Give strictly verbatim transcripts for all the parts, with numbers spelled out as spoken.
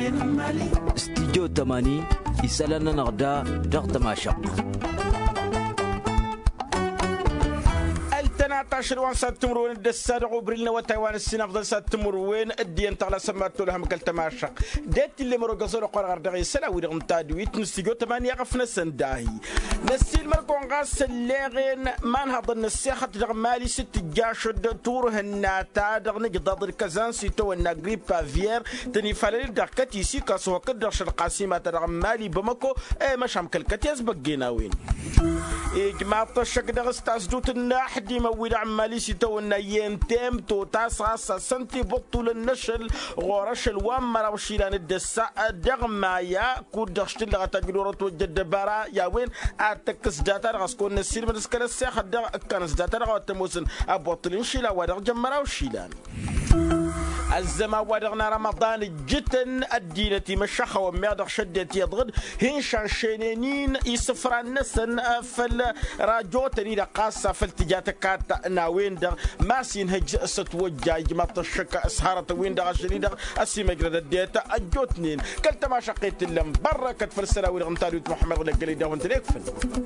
استديو تماني يسألنا نغدا دغت ما شق عشر وان سات تمرون الدسار عبرلنا وتايوان السنة أفضل سات تمرون الدين تغلى سمات لهم قلت تماشق ديت اللي مرو قصر قرار دغي سلا ودغم تادويت نستيجو تمانية غفنا سنداهي نسيل مركون غاس الليغين مان هذا النسيخة دغم مالي ست جاشد توره الناتا دغ نقضاض الكزان سيتو النقريب بافير تني فالي دغكتي سيكا سوى كدر شرقاسيمة دغم مالي بمكو اي مش هم كالكتي يزبقينا وين إيه جماعة الشك دغ استاسدوت الناحدي مويد عمالي سيتو ينتم تو تاسع سنتي بطول النشل غورش الوامر وشيلان الدساء دغما يا كودشت اللي غتجرورة وجد برا يا وين اتكس داتا غسكون نسير من سكال الساخ دغ كانس داتا غتموسن ابطلين شيلا ودغ جمرا وشيلان الزما ودغنا رمضان جتن الدينتي مشخة وميادغ شدت يضغد هنشان شينين يسفران نسن فل راجوتني لقاسة فالتجاتكات ناوين دغ ما سينهج ستوجه جماعة الشكا اسهارة وين دغ شريدغ اسيما قرد الديتا اجوتنين كلت ما شقيت اللم برا كتفر السلاوي لغمتاليوت محمد ولقلي داون تليكفن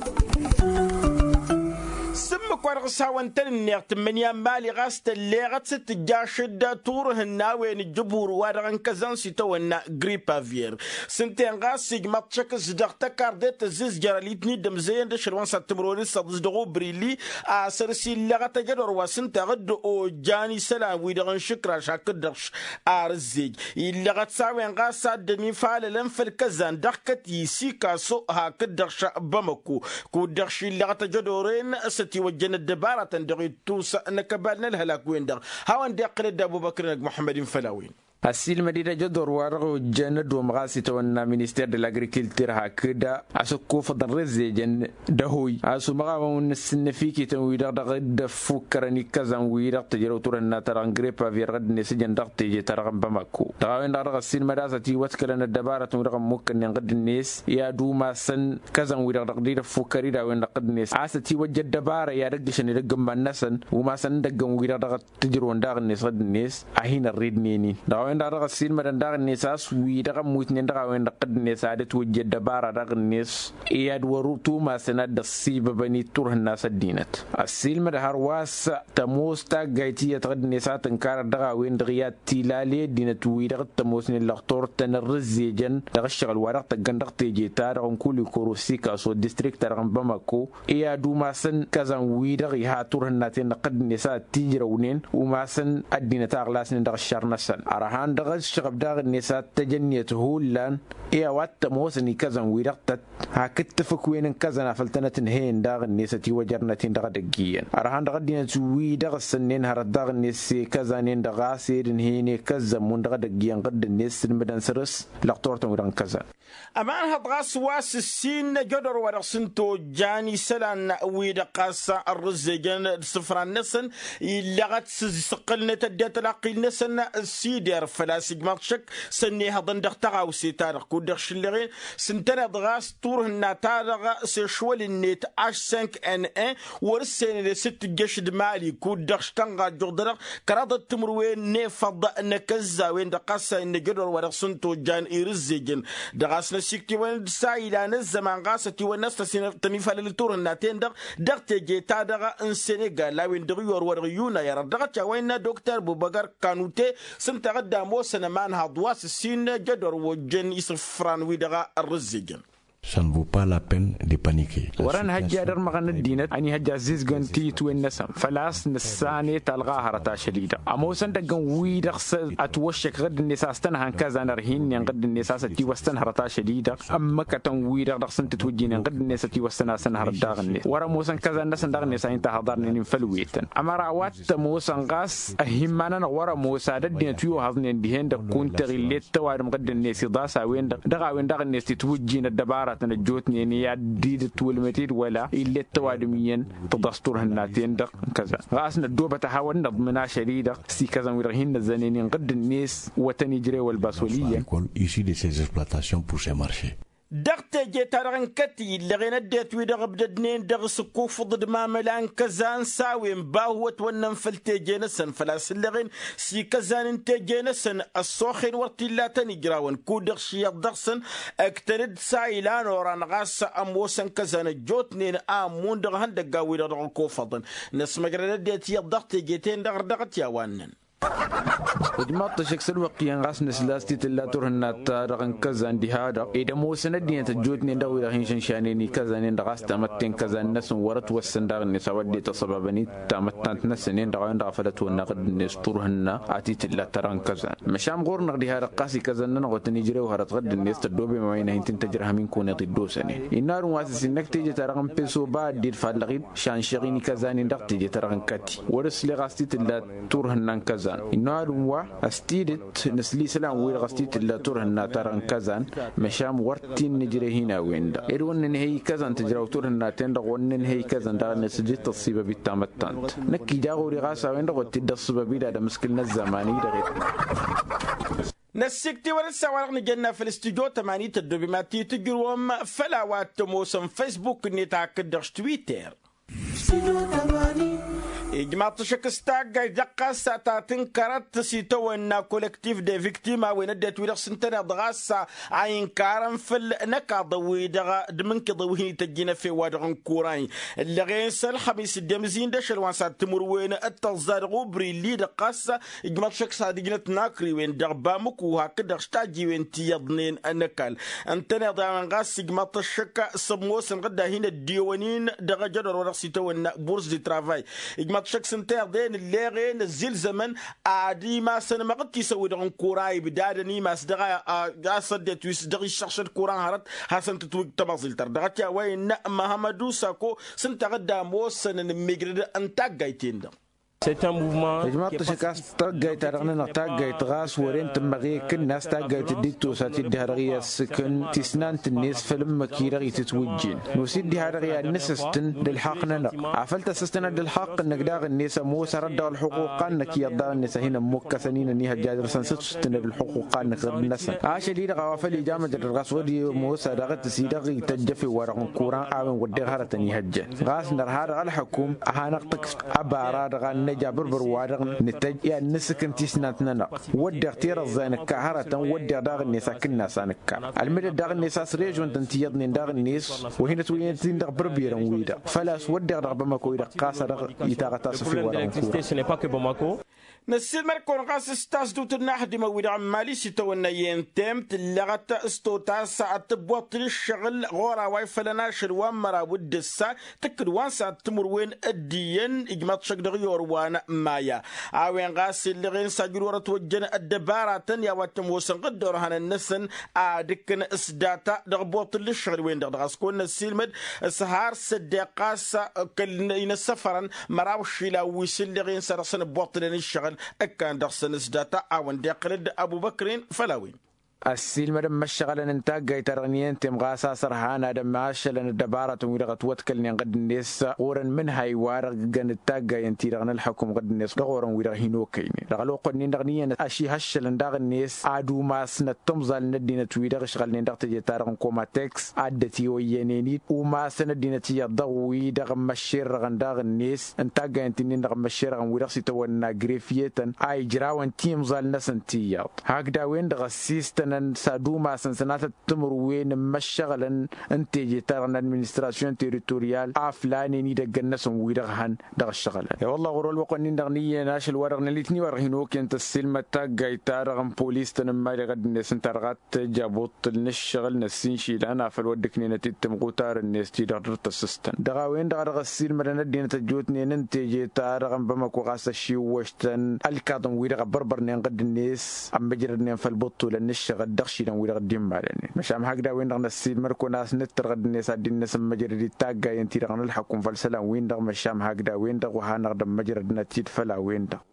سمك ورغسها وانتن نيغت من يمالي غاست اللي غت ست جاشد توره الناوين الجبور وارغن كزان سيتونا غريبا فير سنتين غاس سيجما تشك زدغتا كارديت زيز جراليتني دم زين د شروان ساتمروري صدزدغو بريلي اسرسي لغت جدور وسنت غد او جاني سلام ويدغن شكرا شاكدرش ارزيج لغت ساوين غاس دمي فال لم في الكزان دخكتي سيكا سو هاكدرش بمكو كودرش لغت جدورين ستي وجن الدبارة تندغي توس نكبالنا الهلاك وين دغ هاون دقل ابو بكر محمد فلاوين السيل مدينة جدور وارغ جند ومغاسي تونا مينيستير دي لاغريكولتور هكذا اسكو فضل رزي جن دهوي اسو مغاون السنفيكي تنويدا دغد فكرني كزان ويدا تجرو تورنا ترانغري بافير غد نسجن دغ تيجي ترغم بمكو دغاوين دغ السيل مداستي واتكلنا الدبارة تمرغم ممكن غد الناس يا دوما سن كزان ويدا دغ فكري دا وين قد الناس عاستي وجد دبارة يا رجشن دغم النسن وما سن دغم ويدا دغ تجرو دغ الناس غد الناس اهين الريدنيني وين دغ السين مدن دغ الناس وي دغ موتنين دغ وين قد الناس عادت وجد دبارة دغ الناس ياد وروتو ما سند الصيب بني تور الناس الدينت السين مد هرواس تموستا غايتي تغد الناس تنكار دغ وين دغيات تيلالي دينت وي دغ تموسن لختور تنرزيجن دغ الشغل ورق تغندق تيجي تار كل كروسي كاسو ديستريكت رغم بمكو يادو ما سن كزان وي دغ ها تور الناس قد الناس تيجرونين وما سن الدينت اغلاسن دغ الشرنسن ارهان دغ الشغب دغ الناس تجنيت هولان يا وات موسني كزان وي دغ هاكت فكوين كزان فلتنتن هين دغ الناس تي وجرنتين دغ دغيان ارهان دغ دينت وي دغ سنين هر دغ الناس كزانين دغ سيرن هين كزم من دغ دغيان قد الناس مدن سرس لقطورتن ودن كزان امان هضغاس واس السين جدر ورسنتو جاني سلان وي دقاس الرزجن صفر النسن لغت سقلنا تدات العقيل نسن سيدر فلاسق ماتشك سني هضن دغتغا وسيتار كودر شلغين سنتنا ضغاس طور الناتارغ سيشوال النيت اش خمسة ان ان ورسين ست جشد مالي كودر شتنغا جودر كراد التمروين نفض نكزا وين دقاس ان جدر ورسنتو جان يرزجن دغاس نسيكتي وين سايلا نزمان غاستي والناس تنفال التور الناتين دغ دغ تجي تادغ ان سنغال لا وين دغيور ورغيونا يا دغتا وين دكتور بوبكر كانوتي سنتغدا موسنا مان هضواس السين جدر وجن يصفران ويدغا الرزجن. Ça ne vaut pas la peine de paniquer. وران هجا در مغن الدينة أني هجا زيز جنتي توين نسم فلاس نساني تلغاها رتا شديدة أموسن دقن ويدغس أتوشك غد النساء استنهان كذا نرهين ينقد النساء ستي وستنها رتا شديدة أما كتن ويدغس انت توجين ينقد النساء ستي وستنها سنها رداغن ورا موسن كذا نسن دغن نساء انت حضرني نفلويتن أما راوات موسن غاس أهمانا ورا موسى الدينة تيو هذنين دهين دقون تغيلت توارم غد النساء داسا وين دغا وين دغن النساء توجين الدبارة نجوتني إني يديد تولمتيد ولا إلا التوادميين تدستور هالناتين دق كذا رأسنا الدوبة تحاول نضمنا شديدة سي كذا ويرهين الزنين قد الناس وتنجري والباسولية ici de ces exploitations pour ces marchés. دغت جيتارغن كتي لغينا ديت ويدغ بددنين دغ سكوف ضد ما ملان كزان ساوين باهوت ونن فلتجينسن فلاس لغين سي كزان انتجينسن الصوخين ورتيلاتن يجراون كودغ شيا دغسن اكترد سايلان وران غاس اموسن كزان جوتنين امون دغ هندغا ويدغ كوفضن نسمع ديت يضغط جيتين دغ دغت يا وانن ودمات شكسل وقيان غاس نسلاستي تلا تورنا تارغن كزان دي هذا إذا مو سندين تجوتني داوي راهين شنشانيني كزانين دغاس تامتين كزان نس ورت وسندار نسوادي تصبابني تامتان نسنين دغاين دغفلت ونقد نستورهن عتي تلا تران كزان مشام غور نقدي هذا قاسي كزان نغوتني جري وهرت غد الناس تدوبي ما بين هين تجرها من كون تدوسني النار واسس انك تيجي ترغن بيسو بعد دير فالغيد شان شغيني كزانين دغ تيجي ترغن كاتي ورس لي غاستي تلا تورهن كزان النار استيدت نسلي سلام ويل غستيت لا تورهن تارن كزان مشام ورتين نجري هنا ويندا إيرون هي كزان تجراو تورهن تند ونن هي كزان دا نسجت تصيب بالتامتانت نكي جاغوري غاسا ويندا وتد الصبا بيدا مشكلنا الزماني دغيت نسكتي ورسا ورغني جنة في الاستوديو تمانية تدوبي ما تيتجروم فلاوات موسم فيسبوك نتاكد درش تويتر إجماع شكستاق دقة ساتاتين كارت سيتو إن كولكتيف دي فيكتيما ويندت ويدغ سنتنا دغاسا عين كارن في النكاض ويدغ دمنك ضوهي تجينا في وادغن كوراين اللي غين سال خميس الدمزين داش الوانسات تمر وين التزار غبري اللي دقاسا إجماع شكسا ديجنت ناكري وين دغبامك وهكذا شتاجي وين تيضنين النكال انتنا ضامن غاس إجماع الشكا سموس غدا هنا الديوانين دغ جدر ورغ سيتو إن بورس دي ترافاي إجماع شك سنتر دين اللي غين الزيل زمن عادي ما سنة ما قد تسوي دغن كوراي بدادني ما صدقا جاسد تويس دغي شخص كوران هرت حسن تتوق تبازل تر دغتيا وين محمدو ساكو سنت غدا موسن ميغرد انتا غايتين دا C'est un mouvement جماعة شكاس تاجي ترغنا تاجي تغاس ورين تمغي كل ناس تاجي تديتو ساتي دهرغيا سكن تسنان تنيس فلم كيرغي تتوجين نسيد دهرغيا نسستن للحقنا عفلت سستنا للحق انك داغ الناس مو سرد الحقوق انك يضاغ الناس هنا مكسنين نيها جادر سنستن بالحقوق انك الناس عاش لي غوافل جامع الغاس ودي مو سرغت سيدغي تجفي ورغن كوران عاون ودغهرتني هجه غاس نرهار الحكوم هانقتك ابارا جابر بروادغ نتج يا نسكن تسناتنا ودي اختيار الزين كهرة ودي داغ الناس كنا سانك المدى داغ الناس سريج وانت تيضني داغ الناس وهنا توين تين داغ بربيرا ويدا فلاس ودي داغ بماكو يدا قاصر يتاغ في ورا نسير مركون قاس استاس دوت النحد مويد عمالي ستونا ينتم تلغت استوتا ساعة بوطل الشغل غورا وايفلنا شروان مرا ودسا تكد وان ساعة تمر وين الدين اجمات شك دغيور وانا مايا عوين قاس اللي غين ساجر ورا توجن الدبارة يا واتم وسن قدر هان النسن عادكن اسداتا دغ بوطل الشغل وين دغ دغاس كون نسير مد سهار صديقاس كل ينسفرن مراوشي لا ويسل اللي غين سرسن بوطل الشغل أكان درسن إسداتا أون دقلد أبو بكر فلاوي السيل مدام مشغل ننتاج جاي ترغنيين تم غاسا سرحانا دم عشل الدبارة ويرغت وتكلني قد الناس غورن منها يوارغ جن التاج جاي انتي رغن الحكم قد الناس غورن ويرغينو كيني رغلو قد نرغنيين أشي هشل نداغ الناس عادو ما سنة تمزل ندينا تويدغ شغل نداغ تجي تارغن كوما تكس عدتي وينيني وما سنة دينا تيا ضوي دغ مشير رغن داغ الناس انتاج جاي انتي ندغ مشير رغن ويرغ سيتوانا جريفيتن اي جراوان تيمزل نسنتيا هكذا وين دغ السيستن سادوما سنسنات التمر وين مشغلا انتي ترى الادمنستراسيون تيريتوريال افلاني ني دغنس ويدغهن دغ الشغل يا والله غرول وقنين دغنيه ناشل ورغن ليتني ورغينو كنت السلمه تاغاي تارغم بوليس تنما غد الناس ترغت جابوت الشغل نسين شي انا فالودكني نتتم قوتار الناس تي درت السيستم دغا وين دغ السلمه ندين تجوتني ننتي تارغم بمكو قاس شي وشتن الكادم ويدغ بربرني قد الناس ام بجرني فالبطول الشغل دخشينا ويرغ ديم بالني مش عم هكذا وين رغنا السيد مركو ناس نتر غد الناس عدين الناس مجرد تاغا ينتي رغنا الحكم فالسلام وين رغ مش عم هكذا وين رغ وهان رغ مجرد نتيت فلا وين رغ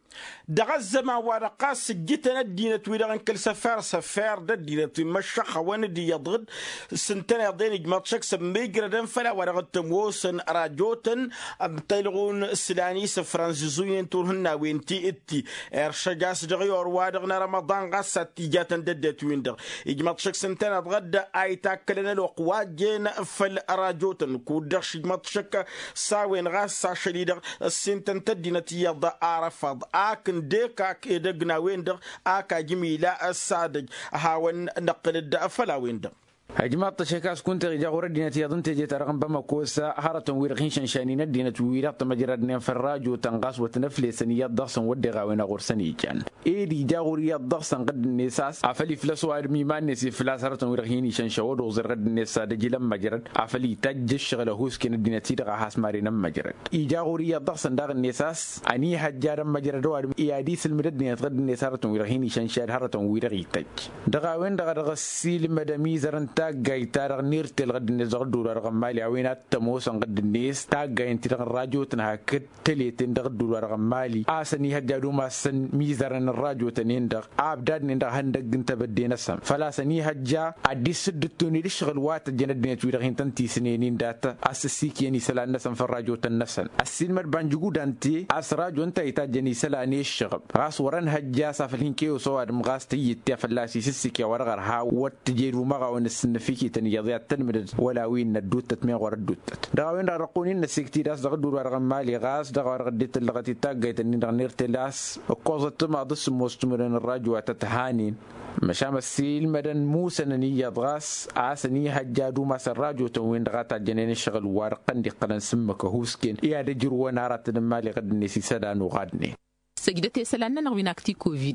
دغز ما ورقاس جتنا الدينة ويرغن كل سفار سفار دا الدينة مشا خوان دي يضغد سنتنا يضين جماعة شخص ميجردن فلا ورغد تموسن راجوتن بتلغون سلاني سفرانزيزوين تورهن وين تي اتي ارشجاس دغيور وادغنا رمضان غاسا تيجاتن ددت ويندغ جماعة شخص سنتنا تغد اي تاكلنا الوقوات جين فل راجوتن كودغش جماعة شك ساوين غاسا شديدغ السنتن تدينة يضا عرفض اكن ديكا كيدغنا ويندغ اكا جميلا السادج هاون نقل الدافلا ويندغ هجمات تشكاس كنت رجع ورا دينة يظن تجي ترغم بما كوسا هارة ويرخين شنشانين الدينة ويرات مجرد فراج وتنقاس وتنفلي سنيات ضغصن ودغا وين غرسني كان اي دي جاوريات ضغصن قد النساس عفلي فلسو ادمي ما نسي فلاس هارة ويرخين شنشاود وزر قد النساس دجي لما مجرد عفلي تج الشغل هوس كان الدينة تيدغا حاس مارينا مجرد اي جاوريات ضغصن داغ النساس اني حجار مجرد وادم اي اديس المدد دينة قد النساس هارة ويرخين شنشاد هارة ويرغي تج دغا وين دغا دغا السيل مدامي زرن تاغاي تارغ نيرتل غد نزغ دولار غمالي اوينات تموسن غد النيس تاغاي انت الراجو تنها كتلي تندغ دولار غمالي اسني هجادو ما سن ميزرن الراجو تنندغ ابداد نندغ هندغ انت بدينا سم فلا سني هجا اديس دتوني الشغل وات جند نيت ويرغين تنتي سنين داتا اسسيك يعني سلا نسن في الراجو تنسن السين مر بانجو دانتي اسراجو انت يتاجني سلا ني الشغب غاس ورن هجا سافلين كيو سواد مغاستي يتفلاسي سسك يا ورغر ها وتجيرو مغا ونسن فيكي يضيعت تنمد ولا وين ندوت تتمي ور الدوت داوين رقونين نسكتي داس دغدور ور مالي غاس دغ رديت اللغتي تاغيت ان نغنير تلاس كوزت ما دس مستمرن الراجو تتهانين مشام السيل مدن موسى ني يضغاس اسني حجادو ما سراجو توين دغاتا جنين الشغل ورقن دي قلن سمك هوسكين يا دجر ونارات مالي غد نسي سدانو غادني سجدتي سلان نغويناكتي كوفيد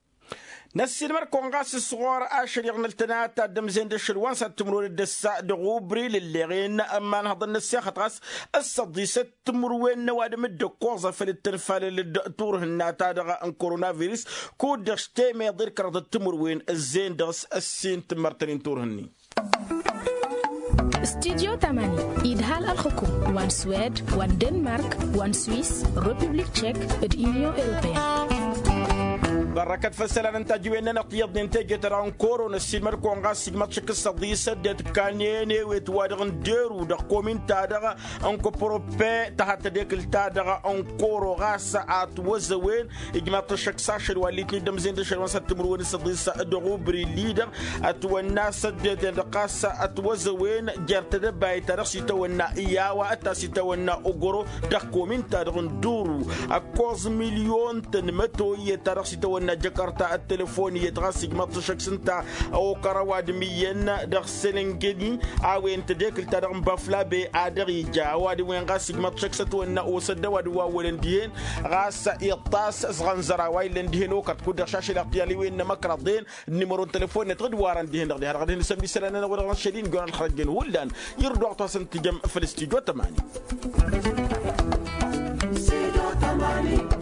نسير مر كونغاس الصغار اشر يغنلتنات دم زين دشلوان ستمرور الدسا دغوبري للغين اما نهض النسيا خطاس الصدي ستمروين نوادم الدكوزه في التنفال للدكتور هناتا دغا ان كورونا فيروس كود دشتي ما يضير كرد التمروين الزين دغس السين تمرتين تور هني استوديو تمانية إدهال الحكوم وان سويد وان دنمارك وان سويس ريبوبليك تشيك اليونيون أوروبية بركات فسلان انت جوينا نقيض ننتج ترى كورو نسيل مركون غاس سيجمات شك الصدي سدت كانيني ويتوادغن ديرو دا كومين تادغا انكو بروبي تحت ديك التادغا انكورو غاس ات وزوين اجمات شك ساشر وليتني دم زين دشر ستمرون الصدي سدغو بري ليدر اتونا سدت دقاس اتوزوين جرت دباي ترخصي تونا ايا واتاسي تونا اوغورو دا كومين تادغن دورو اكوز مليون تنمتو يترخصي تونا جاكرتا التليفونية تغسق مطشك سنتا او كرواد ميين دغسلن كدي او انت ديك التدغم بافلا بي ادغي جا وادي وين غاسق مطشك ستونا او سد وادي واولن دين غاس يطاس صغنزرا وايلن دين وكت كود شاشه الاقيالي وين مكرضين نيمورو التليفون تغد وارن دين دغ غادي نسمي سلانا ولا شدين قال الخرجين ولان يردو عطاسن تجم في الاستوديو ثمانية